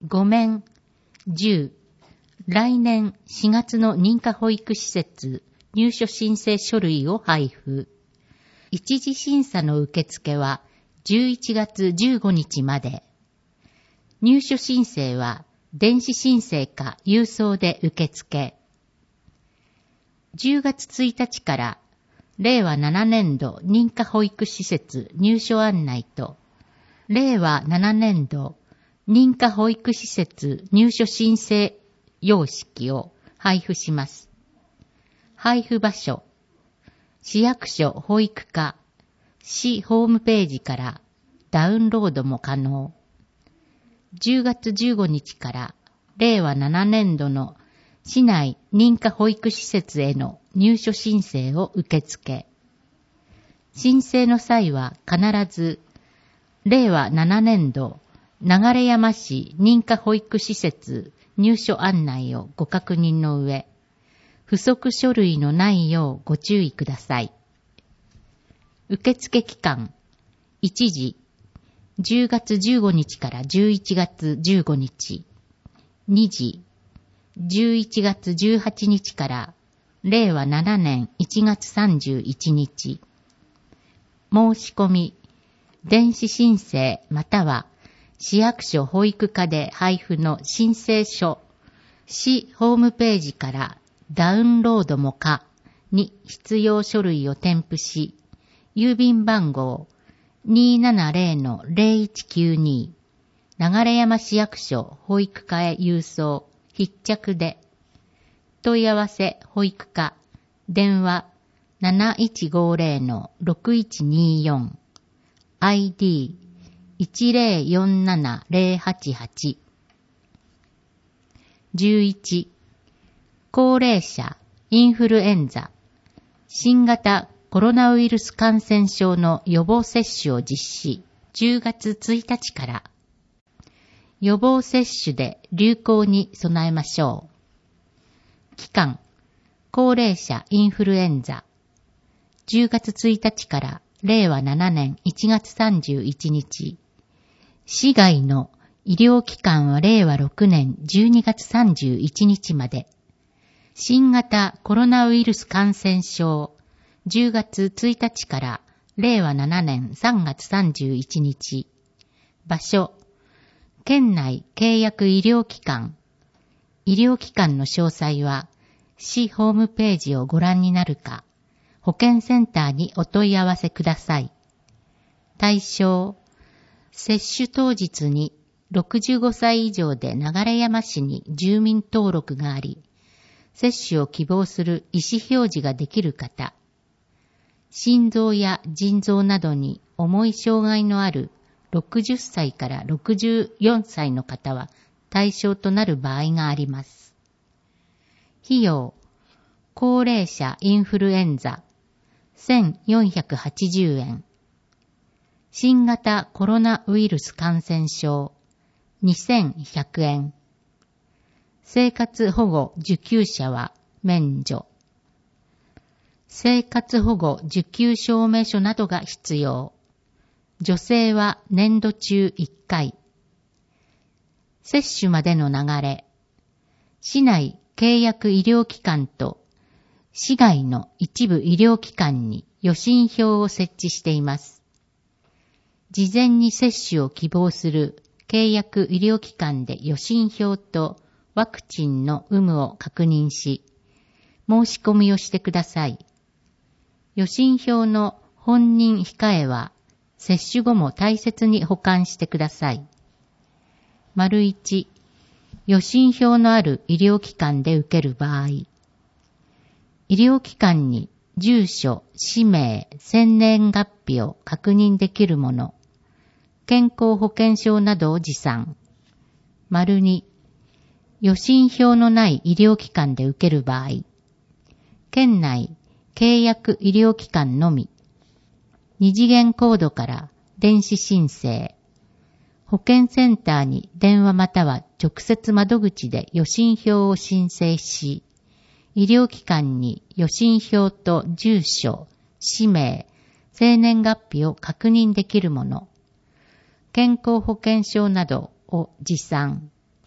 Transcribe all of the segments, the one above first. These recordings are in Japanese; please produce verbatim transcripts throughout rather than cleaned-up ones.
ご面、じゅう、来年しがつの認可保育施設入所申請書類を配布。一次審査の受付はじゅういちがつじゅうごにちまで。入所申請は電子申請か郵送で受付。じゅうがつついたちかられいわななねんど認可保育施設入所案内とれいわななねんど認可保育施設入所申請様式を配布します。配布場所、市役所保育課、市ホームページからダウンロードも可能。じゅうがつじゅうごにちかられいわななねんどの市内認可保育施設への入所申請を受付。申請の際は必ずれいわななねんど流山市認可保育施設入所案内をご確認の上、不足書類のないようご注意ください。受付期間、いちじ、じゅうがつじゅうごにちからじゅういちがつじゅうごにち、にじ、じゅういちがつじゅうはちにちかられいわななねんいちがつさんじゅういちにち。申し込み、電子申請または市役所保育課で配布の申請書、市ホームページからダウンロードも可に必要書類を添付し、郵便番号 にーななぜろのぜろいちきゅうに 流山市役所保育課へ郵送、必着で、問い合わせ保育課、電話 なないちごぜろのろくいちによん、アイディーいちぜろよんななぜろはちはち。じゅういち、高齢者インフルエンザ、新型コロナウイルス感染症の予防接種を実施。じゅうがつついたちから予防接種で流行に備えましょう。期間、高齢者インフルエンザ、じゅうがつついたちかられいわななねんいちがつさんじゅういちにち。市外の医療機関はれいわろくねんじゅうにがつさんじゅういちにちまで。新型コロナウイルス感染症、じゅうがつついたちかられいわななねんさんがつさんじゅういちにち。場所、県内契約医療機関。医療機関の詳細は市ホームページをご覧になるか、保健センターにお問い合わせください。対象、接種当日にろくじゅうごさい以上で流山市に住民登録があり、接種を希望する意思表示ができる方、心臓や腎臓などに重い障害のあるろくじゅっさいからろくじゅうよんさいの方は対象となる場合があります。費用、高齢者インフルエンザせんよんひゃくはちじゅうえん、新型コロナウイルス感染症にせんひゃくえん、生活保護受給者は免除。生活保護受給証明書などが必要。女性は年度中いっかい。接種までの流れ。市内契約医療機関と市外の一部医療機関に予診票を設置しています。事前に接種を希望する契約医療機関で予診票とワクチンの有無を確認し、申し込みをしてください。予診票の本人控えは接種後も大切に保管してください。丸いち、予診票のある医療機関で受ける場合、医療機関に住所、氏名、生年月日を確認できるもの、健康保険証などを持参。丸に、予診票のない医療機関で受ける場合、県内契約医療機関のみ、二次元コードから電子申請、保健センターに電話または直接窓口で予診票を申請し、医療機関に予診票と住所、氏名、生年月日を確認できるもの、健康保険証などを持参。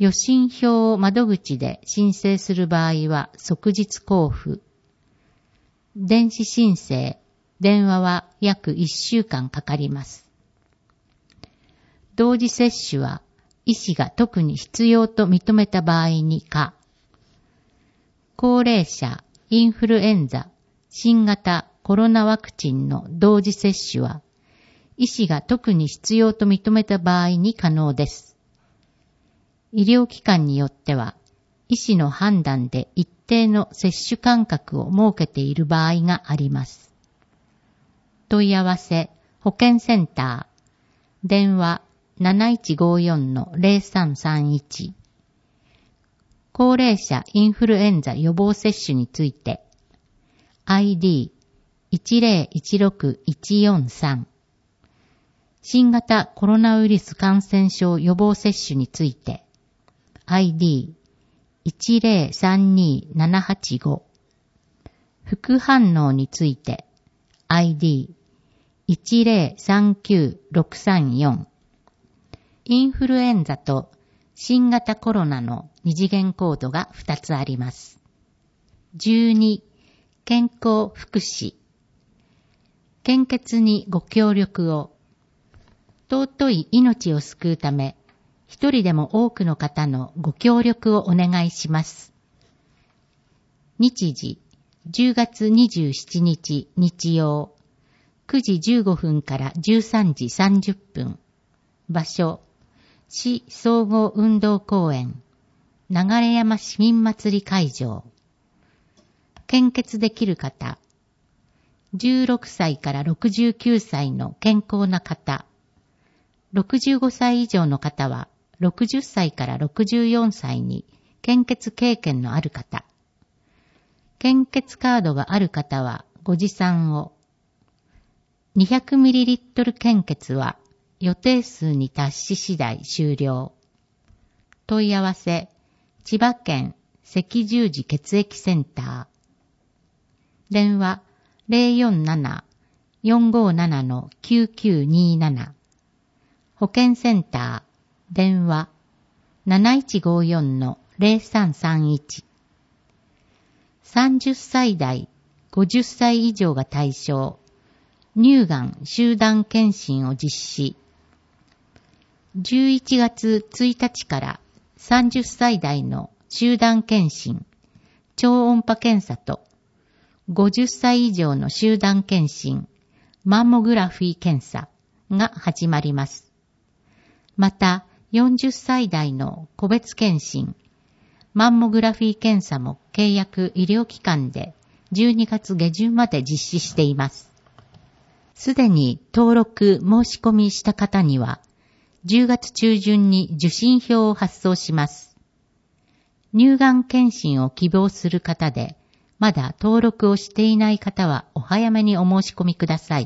予診票を窓口で申請する場合は即日交付。電子申請、電話は約いっしゅうかんかかります。同時接種は医師が特に必要と認めた場合にか、高齢者、インフルエンザ、新型コロナワクチンの同時接種は、医師が特に必要と認めた場合に可能です。医療機関によっては、医師の判断で一定の接種間隔を設けている場合があります。問い合わせ、保健センター、電話 なないちごよんのゼロさんさんいち。高齢者インフルエンザ予防接種について、アイディーいちゼロいちろくいちよんさん。新型コロナウイルス感染症予防接種について、アイディーいちゼロさんにななはちご。副反応について、アイディーいちゼロさんきゅうろくさんよん。インフルエンザと新型コロナの二次元コードがふたつあります。じゅうに、健康福祉。献血にご協力を。尊い命を救うため、一人でも多くの方のご協力をお願いします。日時、じゅうがつにじゅうしちにち日曜、くじじゅうごふんからじゅうさんじさんじゅっぷん。場所、市総合運動公園、流山市民祭り会場。献血できる方、じゅうろくさいからろくじゅうきゅうさいの健康な方、ろくじゅうごさい以上の方はろくじゅっさいからろくじゅうよんさいに献血経験のある方、献血カードがある方はご持参を。にひゃくミリリットル 献血は予定数に達し次第終了。問い合わせ、千葉県赤十字血液センター。電話 ゼロよんなな よんごなな きゅうきゅうになな。保健センター。電話 なないちごよんのゼロさんさんいち。さんじゅっさい代、ごじゅっさい以上が対象。乳がん集団検診を実施。じゅういちがつついたちからさんじゅっさい代の集団検診、超音波検査とごじゅっさい以上の集団検診、マンモグラフィー検査が始まります。また、よんじゅっさい代の個別検診、マンモグラフィー検査も契約医療機関でじゅうにがつげじゅんまで実施しています。すでに登録申し込みした方には、じゅうがつちゅうじゅんに受診票を発送します。乳がん検診を希望する方で、まだ登録をしていない方はお早めにお申し込みください。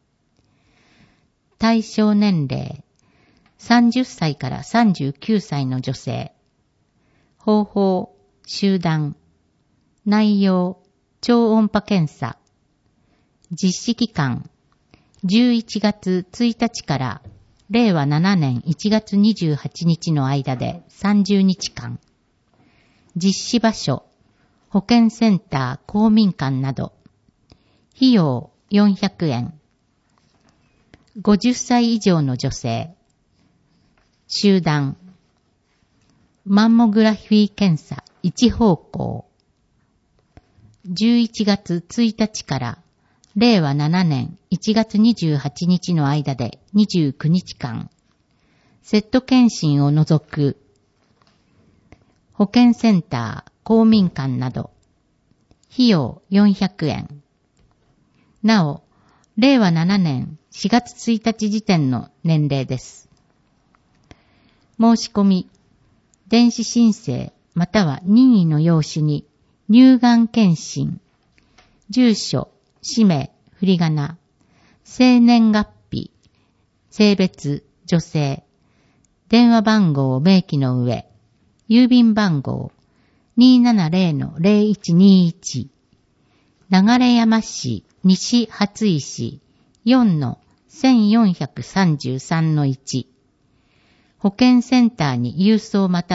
対象年齢、さんじゅっさいからさんじゅうきゅうさいの女性。方法、集団。内容、超音波検査。実施期間、じゅういちがつついたちかられいわななねんいちがつにじゅうはちにちの間でさんじゅうにちかん。実施場所、保健センター、公民館など。費用よんひゃくえん。ごじゅっさい以上の女性。集団。マンモグラフィー検査一方向。じゅういちがつついたちかられいわななねんいちがつにじゅうはちにちの間でにじゅうくにちかん。セット検診を除く。保健センター、公民館など。費用よんひゃくえん。なお、れいわななねんしがつついたち時点の年齢です。申し込み、電子申請または任意の用紙に乳がん検診、住所、氏名、振り仮名、生年月日、性別、女性、電話番号を明記の上、郵便番号 にーななゼロのゼロいちにいち、流山市西初石よんのせんよんひゃくさんじゅうさんのいち、保健センターに郵送または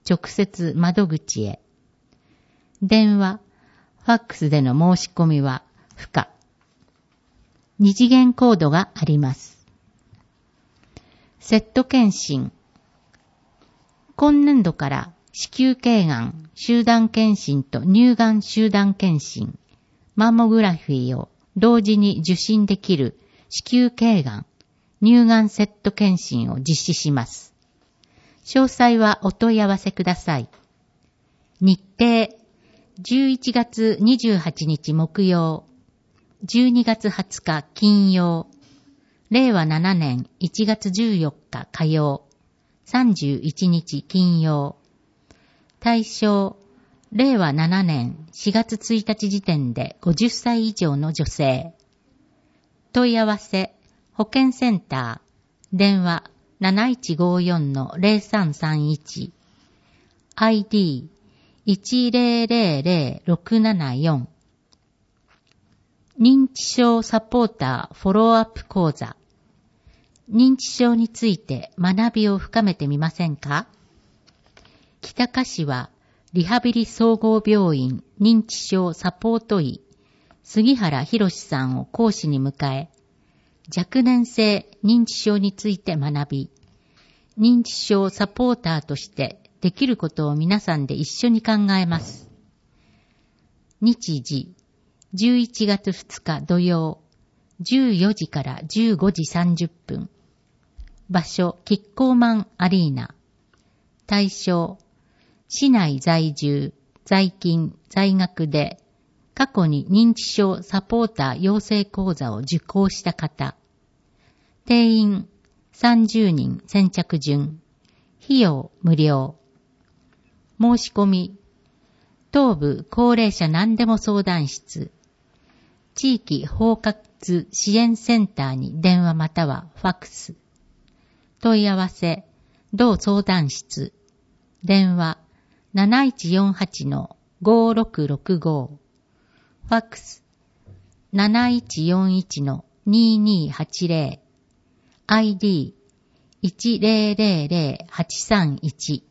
直接窓口へ。電話、ファックスでの申し込みは不可。二次元コードがあります。セット検診。今年度から子宮頸がん集団検診と乳がん集団検診、マンモグラフィーを同時に受診できる子宮頸がん乳がんセット検診を実施します。詳細はお問い合わせください。日程、じゅういちがつにじゅうはちにち木曜、じゅうにがつはつか金曜、れいわななねんいちがつじゅうよっか火曜、さんじゅういちにち金曜。対象、れいわななねんしがつついたち時点でごじゅっさい以上の女性。問い合わせ、保健センター、電話 なないちごよんのぜろさんさんいち、アイディーいちぜろぜろぜろろくななよん。認知症サポーターフォローアップ講座。認知症について学びを深めてみませんか？北香市はリハビリ総合病院認知症サポート医杉原博さんを講師に迎え、若年性認知症について学び、認知症サポーターとしてできることを皆さんで一緒に考えます。日時、じゅういちがつふつか土曜、じゅうよじからじゅうごじさんじゅっぷん。場所、キッコーマンアリーナ。対象、市内在住、在勤、在学で、過去に認知症サポーター養成講座を受講した方。定員さんじゅうにん先着順。費用無料。申し込み、東部高齢者何でも相談室、地域包括支援センターに電話またはファックス。問い合わせ、同相談室、電話 なないちよんはちのごろくろくご、ファックス なないちよんいちのににはちぜろ、アイディーいちぜろぜろぜろはちさんいち。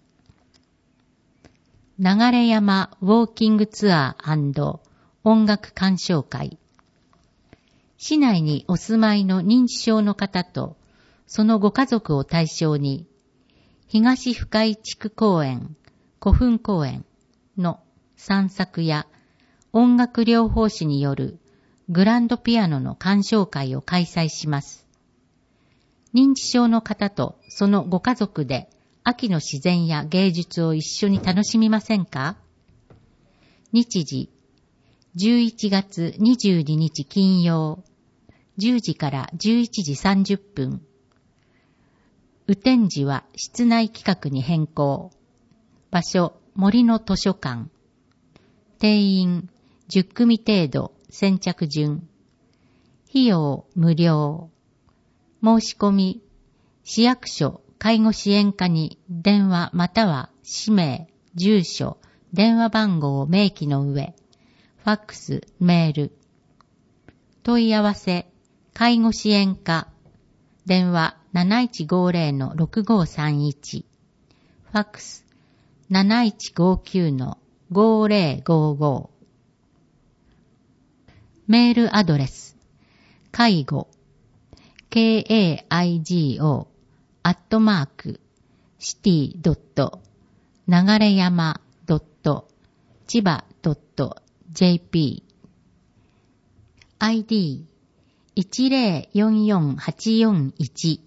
流山ウォーキングツアー&音楽鑑賞会。市内にお住まいの認知症の方とそのご家族を対象に、東深井地区公園、古墳公園の散策や音楽療法士によるグランドピアノの鑑賞会を開催します。認知症の方とそのご家族で秋の自然や芸術を一緒に楽しみませんか？日時、じゅういちがつにじゅうににち金曜、じゅうじからじゅういちじさんじゅっぷん。雨天時は室内企画に変更。場所、森の図書館。定員じゅっくみ程度、先着順。費用無料。申し込み、市役所介護支援課に電話または氏名、住所、電話番号を明記の上、ファックス、メール。問い合わせ、介護支援課、電話 なないちごぜろのろくごさんいち、ファックス なないちごきゅうのごぜろごご。メールアドレス、介護、kaigo アットマークシティドット流山ドット千葉ドット ジェーピー アイディーいちぜろよんよんはちよんいち。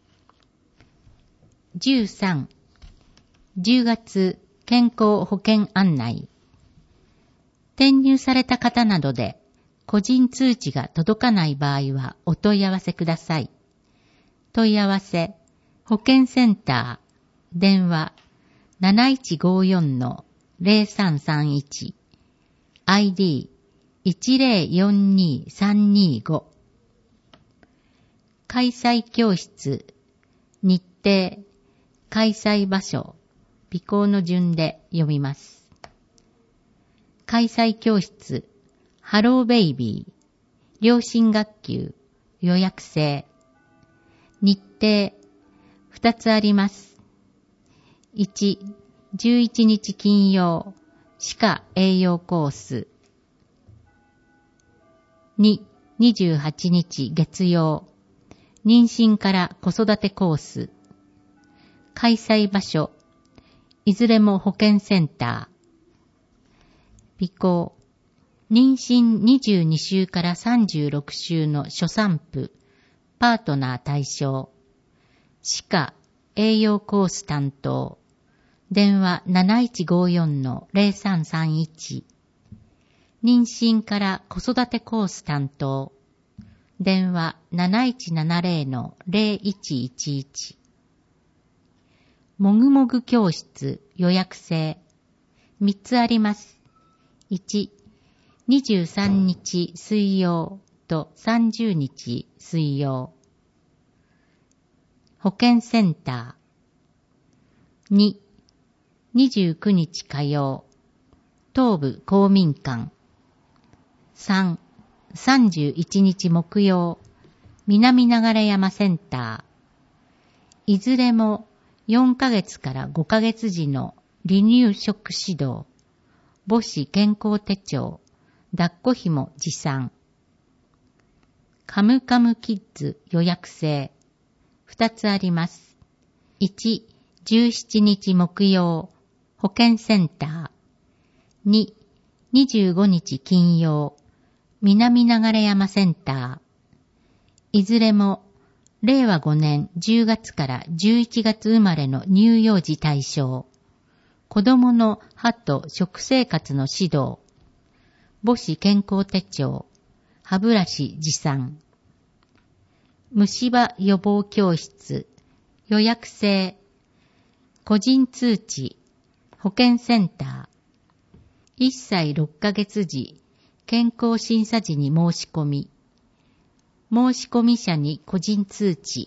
じゅうさん、じゅうがつ健康保険案内。転入された方などで個人通知が届かない場合はお問い合わせください。問い合わせ、保健センター、電話 なないちごよんのぜろさんさんいち、アイディーいちぜろよんにさんにご。開催教室、日程、開催場所、尾行の順で読みます。開催教室、ハローベイビー、両親学級、予約制。日程、二つあります。いち、 じゅういちにち金曜、歯科栄養コース。に、にじゅうはちにち月曜、妊娠から子育てコース。開催場所、いずれも保健センター。尾行、妊娠にじゅうにしゅうからさんじゅうろくしゅうの初産婦、パートナー対象。歯科栄養コース担当。電話 なないちごよんのゼロさんさんいち。妊娠から子育てコース担当。電話 なないちななゼロのゼロいちいちいち。もぐもぐ教室予約制。みっつあります。いち、にじゅうさんにち水曜とさんじゅうにち水曜。保健センター。に、にじゅうくにち火曜、東部公民館。さん、さんじゅういちにち木曜、南流山センター。いずれもよんかげつからごかげつ時の離乳食指導、母子健康手帳、抱っこ紐持参。カムカムキッズ予約制。ふたつあります。いち、じゅうしちにち木曜、保健センター。に、にじゅうごにち金曜、南流山センター。いずれも、れいわごねんじゅうがつからじゅういちがつ生まれの乳幼児対象。子供の歯と食生活の指導。母子健康手帳。歯ブラシ持参。虫歯予防教室。予約制。個人通知。保健センター。いっさいろっかげつ時、健康審査時に申し込み。申し込み者に個人通知。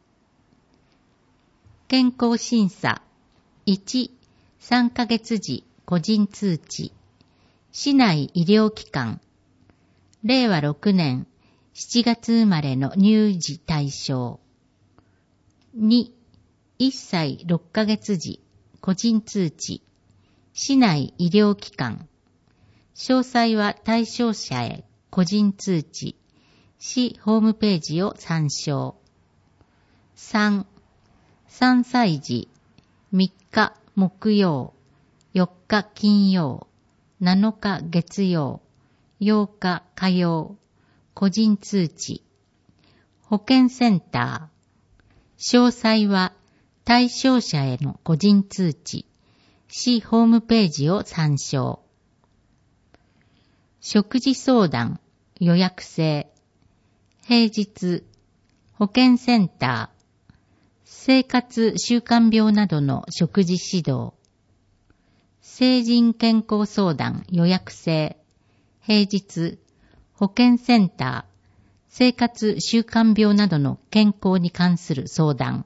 健康審査。いち、さんかげつ時、個人通知。市内医療機関。れいわろくねんしちがつ生まれの乳児対象。に、いっさいろっかげつ時、個人通知。市内医療機関。詳細は対象者へ個人通知。市ホームページを参照。さん、さんさい児、みっか木曜、よっか金曜、なのか月曜、ようか火曜、個人通知。保健センター。詳細は対象者への個人通知。市ホームページを参照。食事相談、予約制。平日、保健センター。生活習慣病などの食事指導。成人健康相談予約制。平日、保健センター。生活習慣病などの健康に関する相談。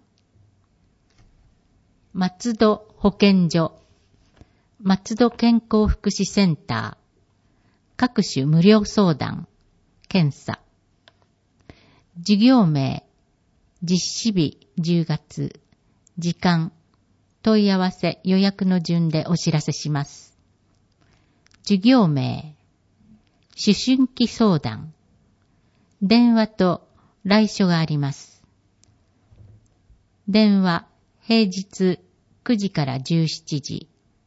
松戸保健所。松戸健康福祉センター。各種無料相談。検査。授業名。実施日じゅうがつ。時間。問い合わせ予約の順でお知らせします。授業名。思春期相談。電話と来所があります。電話、平日くじからじゅうしちじ。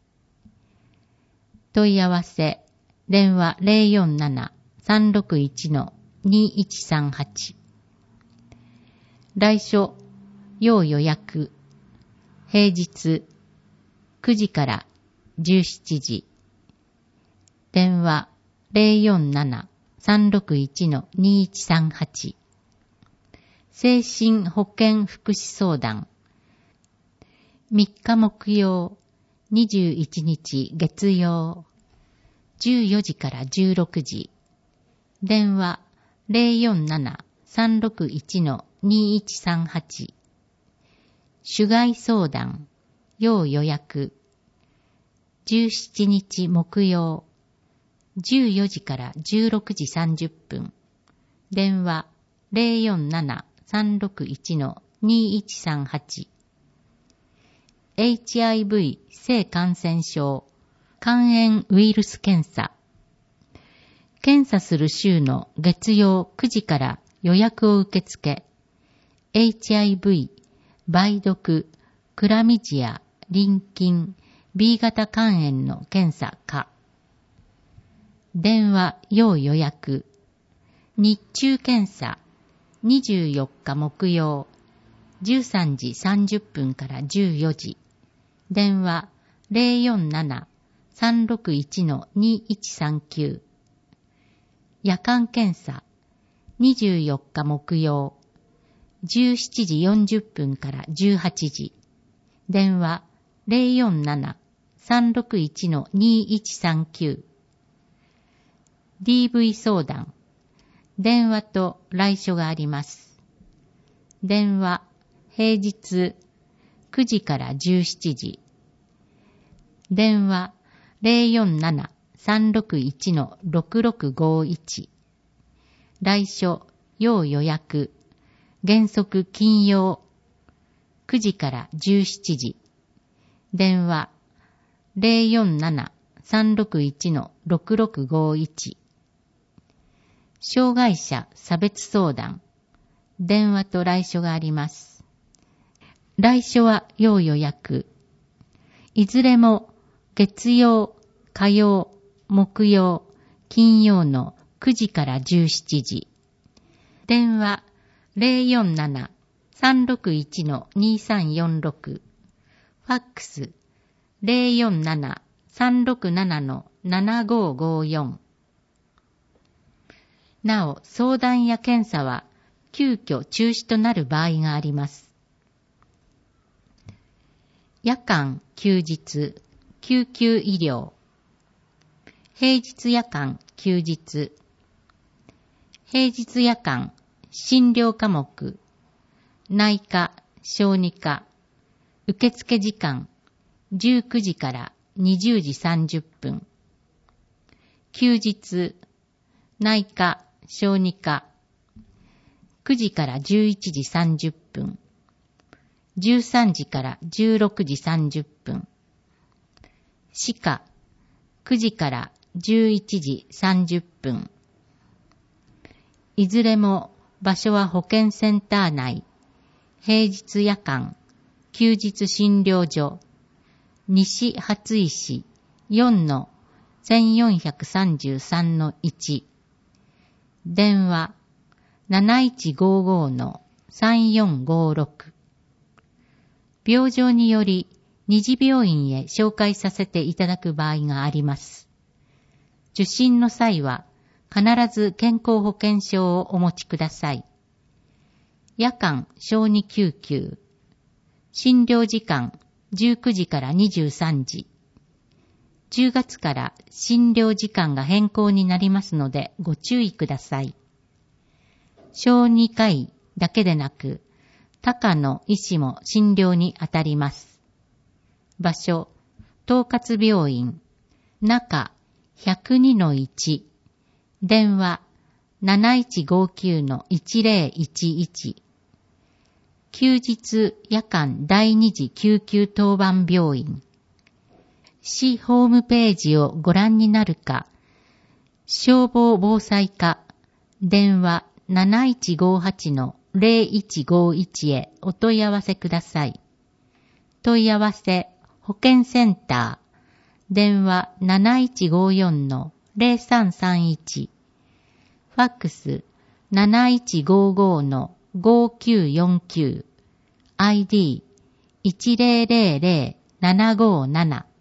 問い合わせ、電話 ゼロよんなな さんろくいち のにいちさんはち。来所、要予約。平日くじからじゅうしちじ。電話 ゼロよんなな さんろくいち のにいちさんはち。精神保健福祉相談。みっか木曜、にじゅういちにち月曜。じゅうよじからじゅうろくじ。電話 ゼロよんなな さんろくいち のにいちさんはち。主害相談、要予約。じゅうしちにち木曜、じゅうよじからじゅうろくじさんじゅっぷん。電話 ゼロよんなな さんろくいち のにいちさんはち。 エイチアイブイ 性感染症、肝炎ウイルス検査。検査する週の月曜くじから予約を受け付け、エイチアイブイ、梅毒、クラミジア、淋菌、ビー 型肝炎の検査か。電話要予約。日中検査、にじゅうよっか木曜、じゅうさんじさんじゅっぷんからじゅうよじ。電話 ゼロよんなな さんろくいち にいちさんきゅう。夜間検査、にじゅうよっか木曜、じゅうしちじよんじゅっぷんからじゅうはちじ。電話 ゼロよんなな さんろくいち にいちさんきゅう。ディーブイ 相談。電話と来所があります。電話、平日くじからじゅうしちじ。電話、ゼロよんなな さんろくいち ろくろくごいち。来所、要予約。原則金曜、くじからじゅうしちじ。電話、ゼロよんなな さんろくいち ろくろくごいち。障害者差別相談。電話と来所があります。来所は要予約。いずれも月曜、火曜、木曜、金曜のくじからじゅうしちじ。電話ゼロよんなな さんろくいち にさんよんろく。ファックスゼロよんなな さんろくなな ななごごよん。なお、相談や検査は急遽中止となる場合があります。夜間、休日、救急医療。平日夜間、休日。平日夜間、診療科目。内科、小児科。受付時間、じゅうくじからにじゅうじさんじゅっぷん。休日、内科、小児科。くじからじゅういちじさんじゅっぷん。じゅうさんじからじゅうろくじさんじゅっぷん。歯科、くじからじゅういちじさんじゅっぷん。いずれも場所は保健センター内。平日夜間、休日診療所。西初石 よんのせんよんひゃくさんじゅうさんのいち。電話なないちごごのさんよんごろく。病状により二次病院へ紹介させていただく場合があります。受診の際は必ず健康保険証をお持ちください。夜間小児救急。診療時間じゅうくじからにじゅうさんじ。じゅうがつから診療時間が変更になりますのでご注意ください。小児科医だけでなく、他科の医師も診療に当たります。場所、統括病院、中 ひゃくにのいち、電話なないちごきゅうのいちぜろいちいち。休日夜間第二次救急当番病院。市ホームページをご覧になるか、消防防災課、電話なないちごはちのゼロいちごいちへお問い合わせください。問い合わせ、保健センター、電話なないちごよんのゼロさんさんいち、ファックスなないちごごのごきゅうよんきゅう、アイディーいちゼロゼロゼロななごなな。